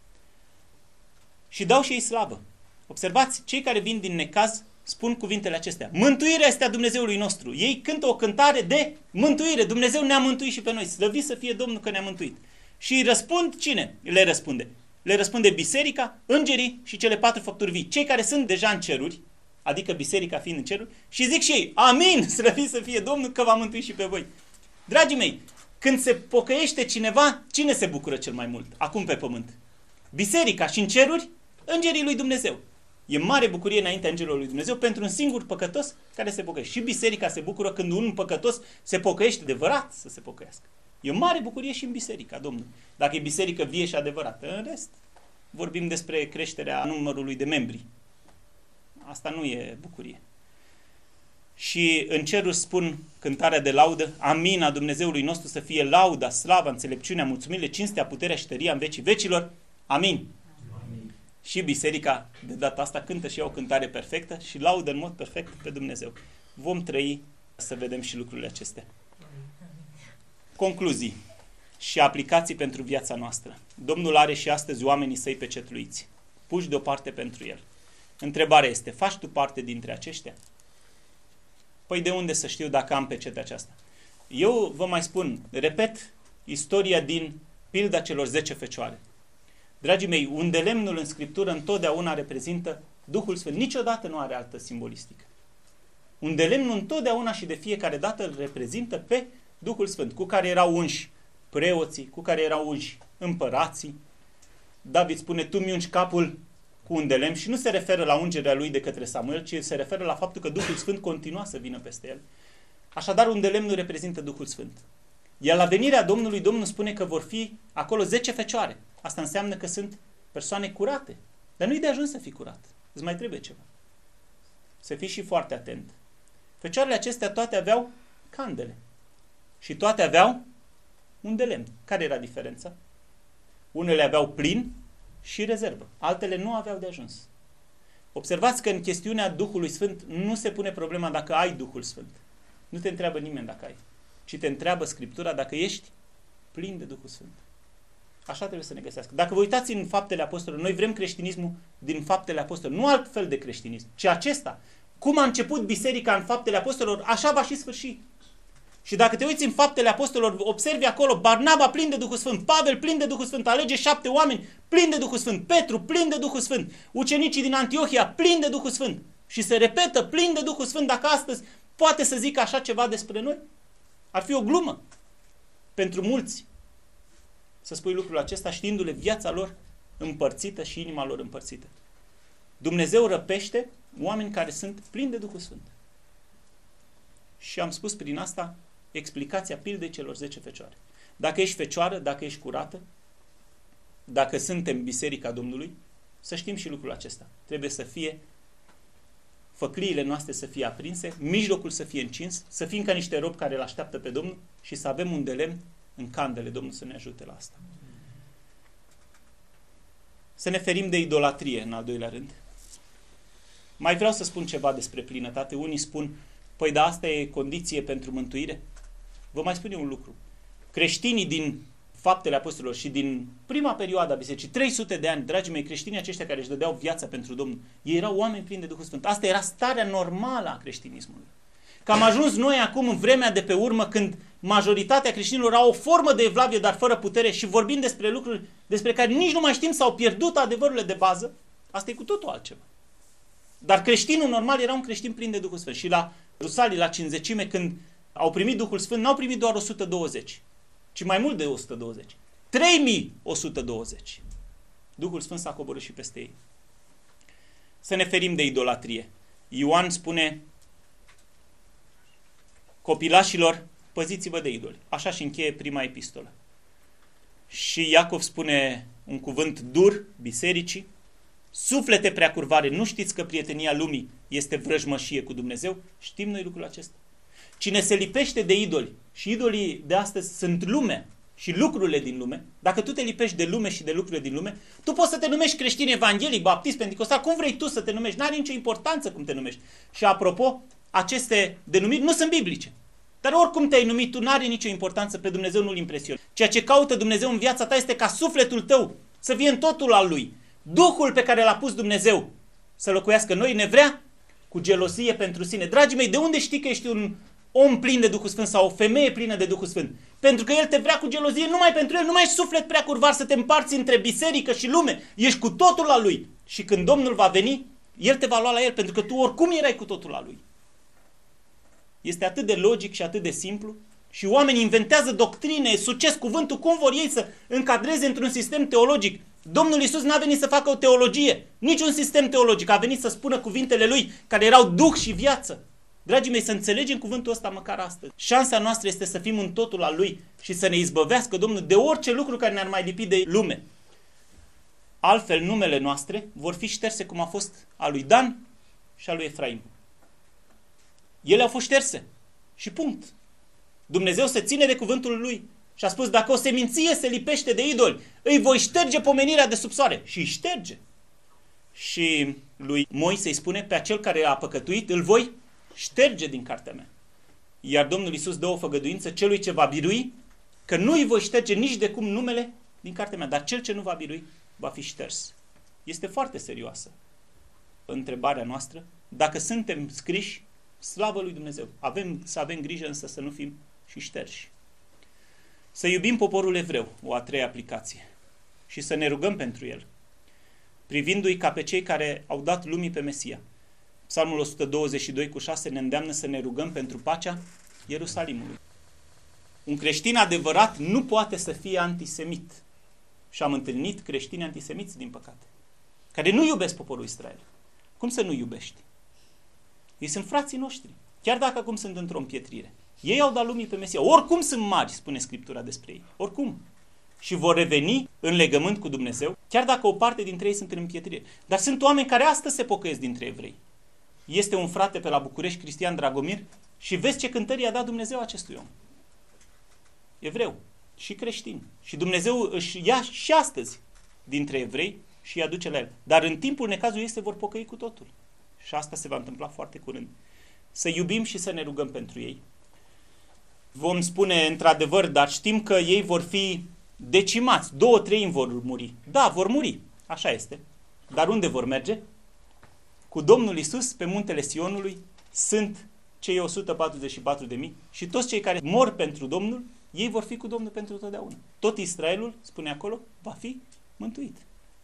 Și dau și ei slavă. Observați, cei care vin din necaz spun cuvintele acestea. Mântuirea este a Dumnezeului nostru. Ei cântă o cântare de mântuire. Dumnezeu ne-a mântuit și pe noi. Slăvit să fie Domnul că ne-a mântuit. Și îi răspund cine? Le răspunde. Le răspunde biserica, îngerii și cele patru făpturi vii. Cei care sunt deja în ceruri, adică biserica fiind în ceruri, și zic și ei, amin, slăvit să fie Domnul că v-a mântuit și pe voi. Dragii mei, când se pocăiește cineva, cine se bucură cel mai mult acum pe pământ? Biserica și în ceruri, îngerii lui Dumnezeu. E mare bucurie înaintea îngerilor lui Dumnezeu pentru un singur păcătos care se pocăiește. Și biserica se bucură când un păcătos se pocăiește, adevărat să se pocăiască. E mare bucurie și în biserica, Domnul. Dacă e biserică vie și adevărată. În rest, vorbim despre creșterea numărului de membri. Asta nu e bucurie. Și în ceruri spun cântarea de laudă, amin a Dumnezeului nostru să fie lauda, slava, înțelepciunea, mulțumirile, cinstea, puterea și tăria în vecii vecilor. Amin. Amin. Și biserica de data asta cântă și ea o cântare perfectă și laudă în mod perfect pe Dumnezeu. Vom trăi să vedem și lucrurile acestea. Concluzii și aplicații pentru viața noastră. Domnul are și astăzi oamenii săi pecetluiți, puși deoparte pentru el. Întrebarea este, faci tu parte dintre aceștia? Păi de unde să știu dacă am pecetea aceasta? Eu vă mai spun, repet istoria din pilda celor zece fecioare. Dragii mei, unde lemnul în Scriptură întotdeauna reprezintă Duhul Sfânt. Niciodată nu are altă simbolistică. Unde lemnul întotdeauna și de fiecare dată îl reprezintă pe Duhul Sfânt, cu care erau unși preoții, cu care erau unși împărații. David spune, tu mi ungi capul cu un de lemn și nu se referă la ungerea lui de către Samuel, ci se referă la faptul că Duhul Sfânt continua să vină peste el. Așadar, un de lemn nu reprezintă Duhul Sfânt. Iar la venirea Domnului, Domnul spune că vor fi acolo zece fecioare. Asta înseamnă că sunt persoane curate. Dar nu-i de ajuns să fii curat. Îți mai trebuie ceva. Să fii și foarte atent. Fecioarele acestea toate aveau candele. Și toate aveau un de lemn. Care era diferența? Unele aveau plin și rezervă. Altele nu aveau de ajuns. Observați că în chestiunea Duhului Sfânt nu se pune problema dacă ai Duhul Sfânt. Nu te întreabă nimeni dacă ai. Ci te întreabă Scriptura dacă ești plin de Duhul Sfânt. Așa trebuie să ne găsească. Dacă vă uitați în Faptele Apostolilor, noi vrem creștinismul din Faptele Apostolilor. Nu alt fel de creștinism, ci acesta. Cum a început biserica în Faptele Apostolilor, așa va și sfârși. Și dacă te uiți în Faptele Apostolilor, observi acolo Barnaba plin de Duhul Sfânt, Pavel plin de Duhul Sfânt, alege șapte oameni plin de Duhul Sfânt, Petru plin de Duhul Sfânt, ucenicii din Antiohia plin de Duhul Sfânt. Și se repetă plin de Duhul Sfânt. Dacă astăzi poate să zică așa ceva despre noi, ar fi o glumă pentru mulți să spui lucrul acesta știindu-le viața lor împărțită și inima lor împărțită. Dumnezeu răpește oameni care sunt plini de Duhul Sfânt. Și am spus prin asta explicația pildei celor zece fecioare. Dacă ești fecioară, dacă ești curată, dacă suntem Biserica Domnului, să știm și lucrul acesta. Trebuie să fie făcliile noastre să fie aprinse, mijlocul să fie încins, să fim ca niște robi care îl așteaptă pe Domnul și să avem un de lemn în candele. Domnul să ne ajute la asta. Să ne ferim de idolatrie, în al doilea rând. Mai vreau să spun ceva despre plinătate. Unii spun, păi da, asta e condiție pentru mântuire. Vă mai spun eu un lucru. Creștinii din Faptele Apostolilor și din prima perioadă a bisericii, trei sute de ani, dragii mei, creștinii aceștia care își dădeau viața pentru Domnul, ei erau oameni plini de Duhul Sfânt. Asta era starea normală a creștinismului. Că am ajuns noi acum în vremea de pe urmă când majoritatea creștinilor au o formă de evlavie, dar fără putere și vorbim despre lucruri despre care nici nu mai știm, s-au pierdut adevărurile de bază. Asta e cu totul altceva. Dar creștinul normal era un creștin plin de Duhul Sfânt. Și la Rusalii, la Cinzecime, când au primit Duhul Sfânt, n-au primit doar o sută douăzeci, ci mai mult de o sută douăzeci. trei mii o sută douăzeci. Duhul Sfânt s-a coborât și peste ei. Să ne ferim de idolatrie. Ioan spune, copilașilor, păziți-vă de idoli. Așa și încheie prima epistolă. Și Iacov spune un cuvânt dur bisericii, suflete preacurvare, nu știți că prietenia lumii este vrăjmășie cu Dumnezeu? Știm noi lucrul acesta. Cine se lipește de idoli, și idolii de astăzi sunt lumea și lucrurile din lume, dacă tu te lipești de lume și de lucrurile din lume, tu poți să te numești creștin evanghelic, baptist, pentecostal, cum vrei tu să te numești, n-are nicio importanță cum te numești. Și apropo, aceste denumiri nu sunt biblice. Dar oricum te-ai numit tu, n-are nicio importanță, pe Dumnezeu nu-L impresionează. Ceea ce caută Dumnezeu în viața ta este ca sufletul tău să fie în totul al Lui. Duhul pe care l-a pus Dumnezeu să locuiască în noi ne vrea cu gelozie pentru sine. Dragii mei, de unde știi că ești un om plin de Duhul Sfânt sau o femeie plină de Duhul Sfânt? Pentru că El te vrea cu gelozie numai pentru El, nu mai ești suflet prea curvar să te împarți între biserică și lume. Ești cu totul al Lui. Și când Domnul va veni, El te va lua la El, pentru că tu oricum erai cu totul al Lui. Este atât de logic și atât de simplu. Și oamenii inventează doctrine, succes, cuvântul, cum vor ei să încadreze într-un sistem teologic. Domnul Iisus n-a venit să facă o teologie, niciun sistem teologic, a venit să spună cuvintele Lui, care erau duh și viață. Dragii mei, să înțelegem cuvântul ăsta măcar astăzi. Șansa noastră este să fim în totul al Lui și să ne izbăvească Domnul de orice lucru care ne-ar mai lipi de lume. Altfel, numele noastre vor fi șterse cum a fost a lui Dan și a lui Efraim. Ele au fost șterse. Și punct. Dumnezeu se ține de cuvântul Lui și a spus, dacă o seminție se lipește de idoli, îi voi șterge pomenirea de sub soare. Și îi șterge. Și lui Moise îi spune, pe acel care a păcătuit, îl voi șterge din cartea mea. Iar Domnul Iisus dă o făgăduință celui ce va birui, că nu îi voi șterge nici de cum numele din cartea mea, dar cel ce nu va birui va fi șters. Este foarte serioasă întrebarea noastră. Dacă suntem scriși, slavă lui Dumnezeu. Avem, să avem grijă însă să nu fim și șterși. Să iubim poporul evreu, o a treia aplicație, și să ne rugăm pentru el, privindu-i ca pe cei care au dat lumii pe Mesia. Psalmul o sută douăzeci și doi cu șase ne îndeamnă să ne rugăm pentru pacea Ierusalimului. Un creștin adevărat nu poate să fie antisemit. Și am întâlnit creștini antisemiți, din păcate, care nu iubesc poporul Israel. Cum să nu iubești? Ei sunt frații noștri, chiar dacă acum sunt într-o împietrire. Ei au dat lumii pe Mesia. Oricum sunt mari, spune Scriptura despre ei. Oricum. Și vor reveni în legământ cu Dumnezeu, chiar dacă o parte dintre ei sunt în împietrire. Dar sunt oameni care astăzi se pocăiesc dintre evrei. Este un frate pe la București, Cristian Dragomir, și vezi ce cântări i-a dat Dumnezeu acestui om. Evreu și creștin. Și Dumnezeu își ia și astăzi dintre evrei și îi aduce la el. Dar în timpul necazului ei se vor pocăi cu totul. Și asta se va întâmpla foarte curând. Să iubim și să ne rugăm pentru ei. Vom spune într-adevăr, dar știm că ei vor fi decimați. Două treimi vor muri. Da, vor muri. Așa este. Dar unde vor merge? Cu Domnul Iisus pe muntele Sionului sunt cei o sută patruzeci și patru de mii și toți cei care mor pentru Domnul, ei vor fi cu Domnul pentru totdeauna. Tot Israelul, spune acolo, va fi mântuit.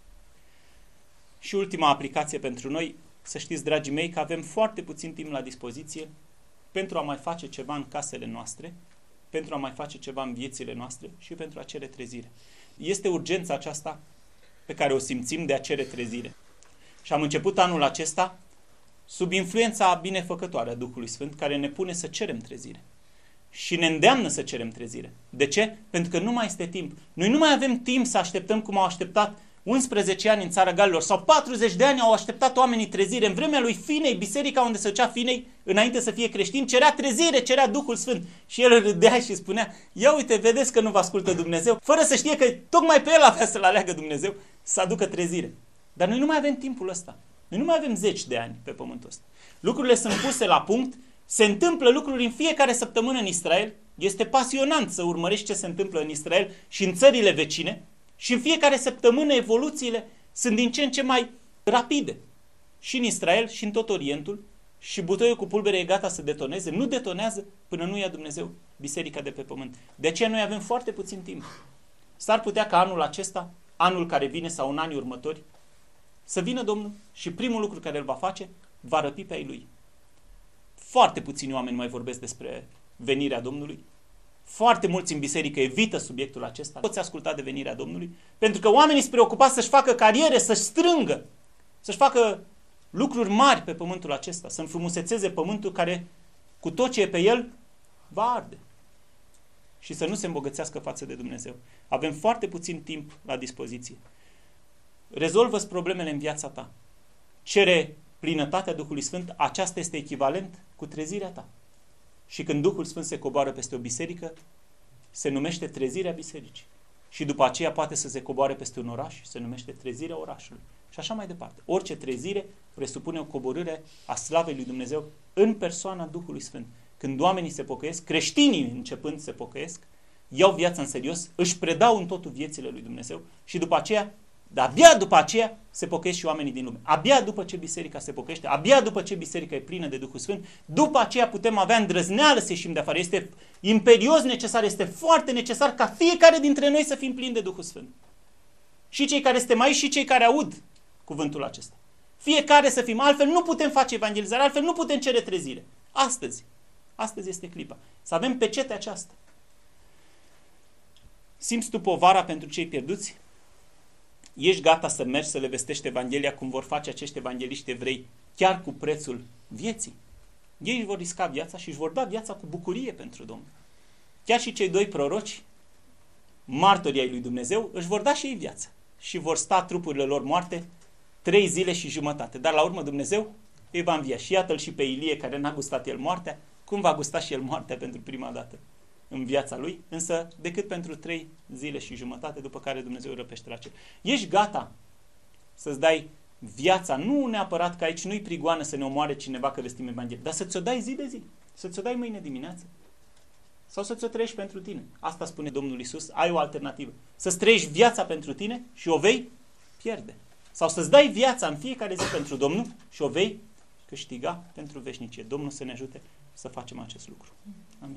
Și ultima aplicație pentru noi, să știți, dragii mei, că avem foarte puțin timp la dispoziție pentru a mai face ceva în casele noastre, pentru a mai face ceva în viețile noastre și pentru a cere trezire. Este urgența aceasta pe care o simțim de a cere trezire. Și am început anul acesta sub influența binefăcătoare a Duhului Sfânt, care ne pune să cerem trezire. Și ne îndeamnă să cerem trezire. De ce? Pentru că nu mai este timp. Noi nu mai avem timp să așteptăm cum au așteptat unsprezece ani în țara Galilor sau patruzeci de ani au așteptat oamenii trezire. În vremea lui Finei, biserica unde se ducea Finei, înainte să fie creștin, cerea trezire, cerea Duhul Sfânt. Și el râdea și spunea, ia uite, vedeți că nu vă ascultă Dumnezeu, fără să știe că tocmai pe el avea să-l aleagă Dumnezeu să aducă trezire. Dar noi nu mai avem timpul ăsta. Noi nu mai avem zeci de ani pe pământul ăsta. Lucrurile sunt puse la punct, se întâmplă lucruri în fiecare săptămână în Israel. Este pasionant să urmărești ce se întâmplă în Israel și în țările vecine. Și în fiecare săptămână evoluțiile sunt din ce în ce mai rapide. Și în Israel și în tot Orientul. Și butoiul cu pulbere e gata să detoneze. Nu detonează până nu ia Dumnezeu biserica de pe pământ. De aceea noi avem foarte puțin timp. S-ar putea ca anul acesta, anul care vine sau în anii următori, să vină Domnul și primul lucru care îl va face, va răpi pe ai lui. Foarte puțini oameni mai vorbesc despre venirea Domnului. Foarte mulți în biserică evită subiectul acesta. Poți asculta de venirea Domnului, pentru că oamenii sunt preocupați să-și facă cariere, să-și strângă, să-și facă lucruri mari pe pământul acesta, să înfrumusețeze pământul care, cu tot ce e pe el, va arde. Și să nu se îmbogățească față de Dumnezeu. Avem foarte puțin timp la dispoziție. Rezolvă-ți problemele în viața ta. Cere plinătatea Duhului Sfânt, aceasta este echivalent cu trezirea ta. Și când Duhul Sfânt se coboară peste o biserică, se numește trezirea bisericii. Și după aceea poate să se coboare peste un oraș, se numește trezirea orașului. Și așa mai departe. Orice trezire presupune o coborâre a slavei lui Dumnezeu în persoana Duhului Sfânt. Când oamenii se pocăiesc, creștinii începând se pocăiesc, iau viața în serios, își predau în totul viețile lui Dumnezeu și după aceea, dar abia după aceea se pocăiesc și oamenii din lume. Abia după ce biserica se pocăiește, abia după ce biserica e plină de Duhul Sfânt, după aceea putem avea îndrăzneală să ieșim de afară. Este imperios necesar, este foarte necesar ca fiecare dintre noi să fim plini de Duhul Sfânt. Și cei care suntem aici și cei care aud cuvântul acesta. Fiecare să fim, altfel nu putem face evangelizare, altfel nu putem cere trezire. Astăzi, astăzi este clipa. Să avem pecetea aceasta. Simți tu povara pentru cei pierduți? Ești gata să mergi să le vestești Evanghelia cum vor face acești evangeliști evrei, chiar cu prețul vieții? Ei își vor risca viața și își vor da viața cu bucurie pentru Domnul. Chiar și cei doi proroci, martorii ai lui Dumnezeu, își vor da și ei viața. Și vor sta trupurile lor moarte trei zile și jumătate. Dar la urmă Dumnezeu îi va învia. Și iată-l și pe Ilie, care n-a gustat el moartea, cum va gusta și el moartea pentru prima dată în viața lui, însă decât pentru trei zile și jumătate, după care Dumnezeu îi răpește la cer. Ești gata să-ți dai viața, nu neapărat că aici nu-i prigoană să ne omoare cineva că vestim Evanghelie, dar să ți-o dai zi de zi, să ți-o dai mâine dimineață sau să ți-o trăiești pentru tine. Asta spune Domnul Iisus, ai o alternativă. Să-ți trăiești viața pentru tine și o vei pierde. Sau să-ți dai viața în fiecare zi pentru Domnul și o vei câștiga pentru veșnicie. Domnul să ne ajute să facem acest lucru. Amin.